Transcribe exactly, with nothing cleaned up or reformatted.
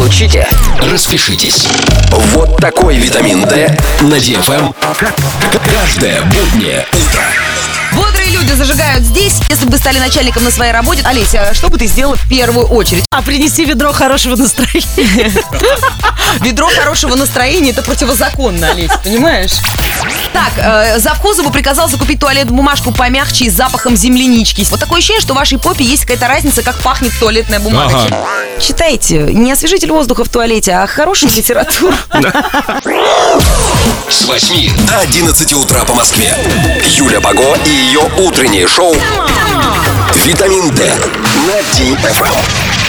Получите, распишитесь. Вот такой витамин D на ди эф эм каждое буднее утро. Бодрые люди зажигают здесь. Если бы вы стали начальником на своей работе, Олеся, что бы ты сделала в первую очередь? А принеси ведро хорошего настроения. Ведро хорошего настроения — это противозаконно, Олеся, понимаешь? Так, э, завхозову приказал закупить туалетную бумажку помягче и с запахом землянички. Вот такое ощущение, что в вашей попе есть какая-то разница, как пахнет туалетная бумага. Ага. Читайте не освежитель воздуха в туалете, а хорошую литературу. С восьми до одиннадцати утра по Москве. Юля Паго и ее утреннее шоу «Витамин D» на ди эф эм.